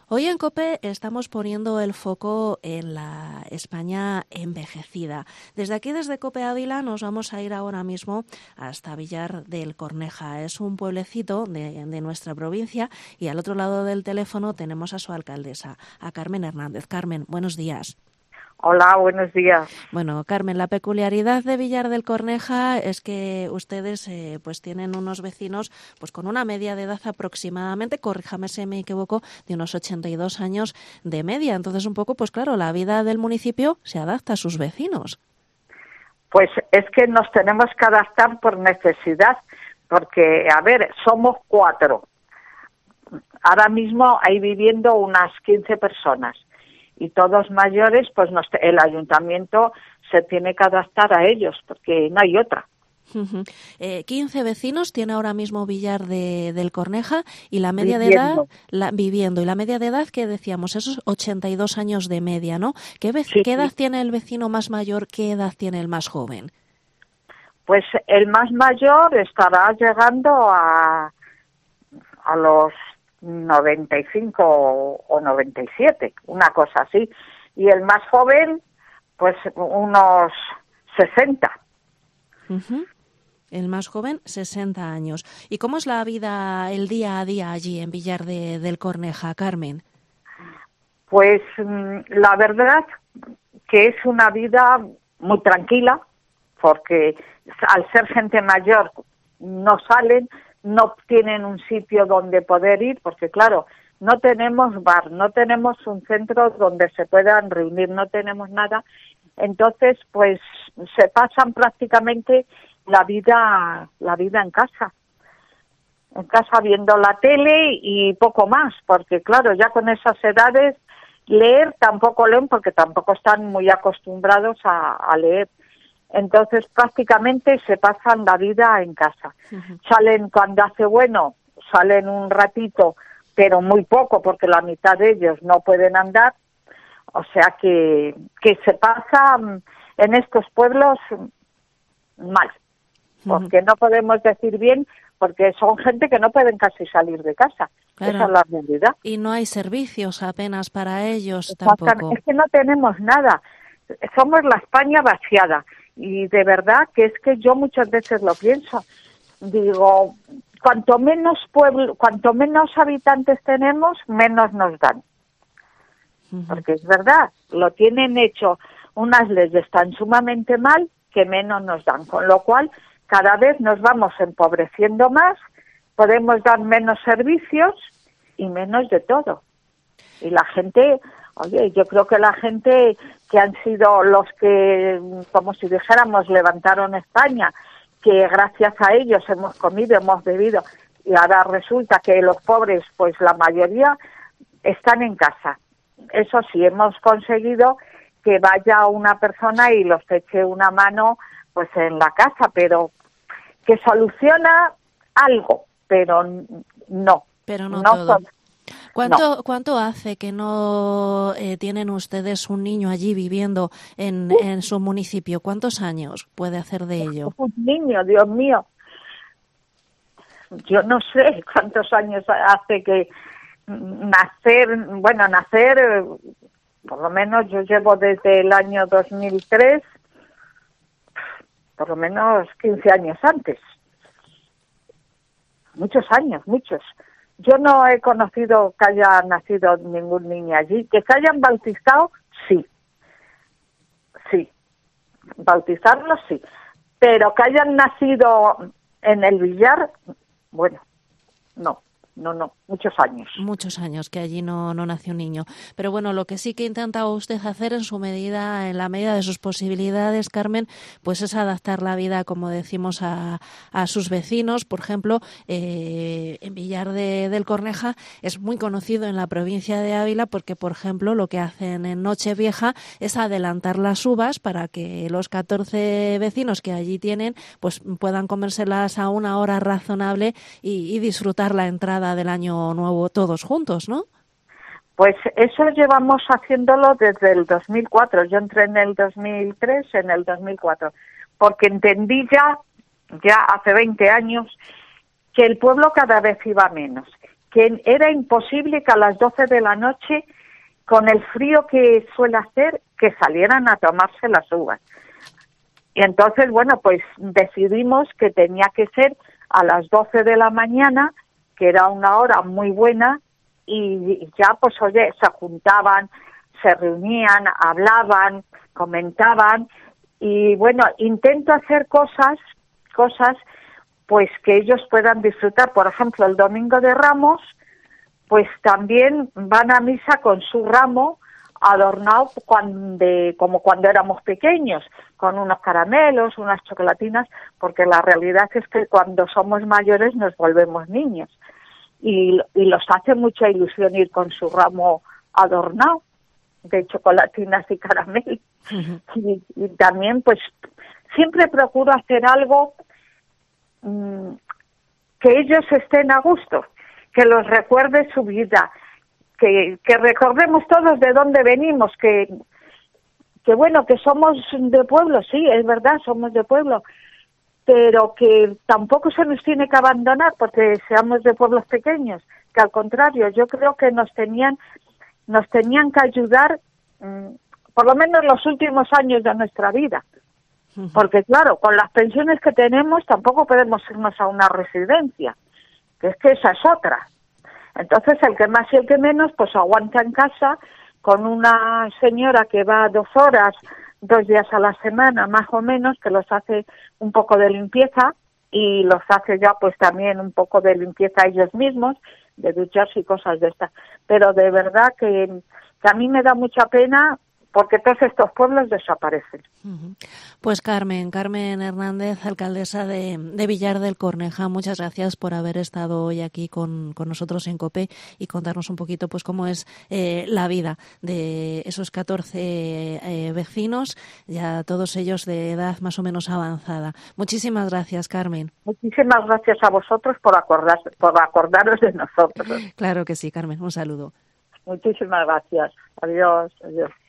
Hoy en COPE estamos poniendo el foco en la España envejecida. Desde aquí, desde COPE Ávila, nos vamos a ir ahora mismo hasta Villar del Corneja. Es un pueblecito de nuestra provincia y al otro lado del teléfono tenemos a su alcaldesa, a Carmen Hernández. Carmen, buenos días. Hola, buenos días. Bueno, Carmen, la peculiaridad de Villar del Corneja es que ustedes pues tienen unos vecinos pues con una media de edad aproximadamente, corríjame si me equivoco, de unos 82 años de media. Entonces, un poco, pues claro, la vida del municipio se adapta a sus vecinos. Pues es que nos tenemos que adaptar por necesidad, porque, a ver, somos 4. Ahora mismo hay viviendo unas 15 personas. Y todos mayores, pues el ayuntamiento se tiene que adaptar a ellos, porque no hay otra. 15 vecinos tiene ahora mismo Villar del Corneja y la media Viviendo. de edad, viviendo, y la media de edad que decíamos, esos 82 años de media, ¿no? ¿Qué edad tiene el vecino más mayor? ¿Qué edad tiene el más joven? Pues el más mayor estará llegando a los 95 o 97, una cosa así. Y el más joven, pues unos 60. El más joven, 60 años. ¿Y cómo es la vida, el día a día allí en Villar del Corneja, Carmen? Pues la verdad que es una vida muy tranquila, porque al ser gente mayor no salen, no tienen un sitio donde poder ir, porque claro, no tenemos bar, no tenemos un centro donde se puedan reunir, no tenemos nada. Entonces, pues se pasan prácticamente la vida en casa viendo la tele y poco más, porque claro, ya con esas edades leer tampoco leen, porque tampoco están muy acostumbrados a leer. Entonces prácticamente se pasan la vida en casa. Salen cuando hace bueno, salen un ratito, pero muy poco, porque la mitad de ellos no pueden andar. O sea que se pasa en estos pueblos mal, porque no podemos decir bien, porque son gente que no pueden casi salir de casa. Claro. Esa es la realidad. Y no hay servicios apenas para ellos tampoco. Es que no tenemos nada. Somos la España vaciada. Y de verdad que es que yo muchas veces lo pienso. Digo, cuanto menos habitantes tenemos, menos nos dan. Porque es verdad, lo tienen hecho unas leyes tan sumamente mal que menos nos dan. Con lo cual, cada vez nos vamos empobreciendo más, podemos dar menos servicios y menos de todo. Y la gente, oye, yo creo que la gente que han sido los que, como si dijéramos, levantaron España, que gracias a ellos hemos comido, hemos bebido, y ahora resulta que los pobres, pues la mayoría están en casa. Eso sí, hemos conseguido que vaya una persona y los eche una mano pues en la casa, pero que soluciona algo, pero no. Pero no todo. No. ¿Cuánto hace que no tienen ustedes un niño allí viviendo en su municipio? ¿Cuántos años puede hacer de ello? Un niño, Dios mío. Yo no sé cuántos años hace que nacer, por lo menos yo llevo desde el año 2003, por lo menos 15 años antes. Muchos años, muchos. Yo no he conocido que haya nacido ningún niño allí. Que se hayan bautizado, sí. Sí. Bautizarlos, sí. Pero que hayan nacido en el Villar, bueno, no. Muchos años. Muchos años que allí no nació un niño. Pero bueno, lo que sí que intenta usted hacer en la medida de sus posibilidades, Carmen, pues es adaptar la vida, como decimos, a sus vecinos. Por ejemplo, en Villar del Corneja es muy conocido en la provincia de Ávila porque, por ejemplo, lo que hacen en Nochevieja es adelantar las uvas para que los 14 vecinos que allí tienen pues puedan comérselas a una hora razonable y disfrutar la entrada del año nuevo todos juntos, ¿no? Pues eso llevamos haciéndolo desde el 2004. Yo entré en el 2003, en el 2004, porque entendí ya hace 20 años que el pueblo cada vez iba menos que era imposible que a las 12 de la noche, con el frío que suele hacer, que salieran a tomarse las uvas. Y entonces, bueno, pues decidimos que tenía que ser a las 12 de la mañana, que era una hora muy buena, y ya, pues, oye, se juntaban, se reunían, hablaban, comentaban, y bueno, intento hacer cosas, pues, que ellos puedan disfrutar. Por ejemplo, el Domingo de Ramos, pues también van a misa con su ramo adornado como cuando éramos pequeños, con unos caramelos, unas chocolatinas, porque la realidad es que cuando somos mayores nos volvemos niños y los hace mucha ilusión ir con su ramo adornado de chocolatinas y caramelos. Y también, pues, siempre procuro hacer algo que ellos estén a gusto, que los recuerde su vida, que recordemos todos de dónde venimos, que bueno, que somos de pueblo, sí, es verdad, somos de pueblo, pero que tampoco se nos tiene que abandonar porque seamos de pueblos pequeños, que al contrario, yo creo que nos tenían que ayudar, por lo menos los últimos años de nuestra vida, porque claro, con las pensiones que tenemos tampoco podemos irnos a una residencia, que es que esa es otra. Entonces, el que más y el que menos, pues aguanta en casa con una señora que va 2 horas, 2 días a la semana, más o menos, que los hace un poco de limpieza y los hace ya, pues también un poco de limpieza ellos mismos, de ducharse y cosas de estas. Pero de verdad que a mí me da mucha pena porque todos estos pueblos desaparecen. Pues Carmen Hernández, alcaldesa de Villar del Corneja, muchas gracias por haber estado hoy aquí con nosotros en COPE y contarnos un poquito pues cómo es la vida de esos 14 vecinos, ya todos ellos de edad más o menos avanzada. Muchísimas gracias, Carmen. Muchísimas gracias a vosotros por acordaros de nosotros. Claro que sí, Carmen, un saludo. Muchísimas gracias. Adiós.